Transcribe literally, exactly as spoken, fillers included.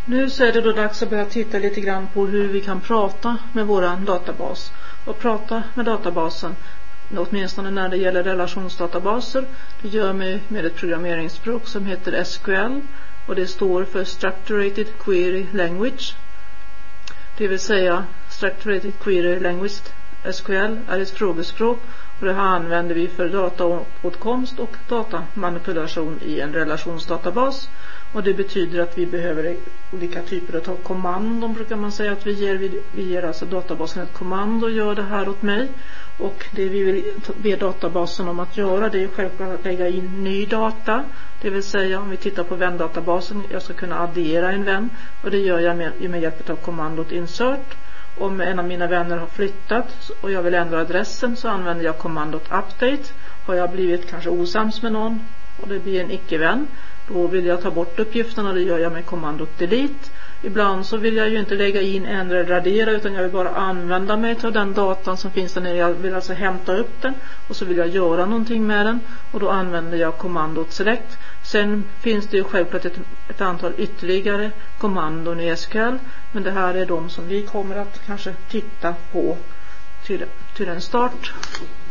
Nu så är det då dags att börja titta lite grann på hur vi kan prata med våran databas. Och prata med databasen, åtminstone när det gäller relationsdatabaser, det gör vi med ett programmeringsspråk som heter S Q L. Och det står för Structured Query Language. Det vill säga Structured Query Language, S Q L, är ett frågespråk. Och det här använder vi för dataåtkomst och datamanipulation i en relationsdatabas. Och det betyder att vi behöver olika typer av kommandon, brukar man säga att vi ger. Vi, vi ger alltså databasen ett kommando och gör det här åt mig. Och det vi vill be databasen om att göra, det är självklart att lägga in ny data. Det vill säga om vi tittar på vändatabasen, jag ska kunna addera en vän. Och det gör jag med, med hjälp av kommandot insert. Om en av mina vänner har flyttat och jag vill ändra adressen så använder jag kommandot update. Har jag blivit kanske osams med någon och det blir en icke-vän, då vill jag ta bort uppgifterna, det gör jag med kommandot delete. Ibland så vill jag ju inte lägga in, ändra eller radera, utan jag vill bara använda mig av den datan som finns där nere. Jag vill alltså hämta upp den och så vill jag göra någonting med den och då använder jag kommandot select. Sen finns det ju självklart ett, ett antal ytterligare kommandon i S Q L, men det här är de som vi kommer att kanske titta på till, till en start.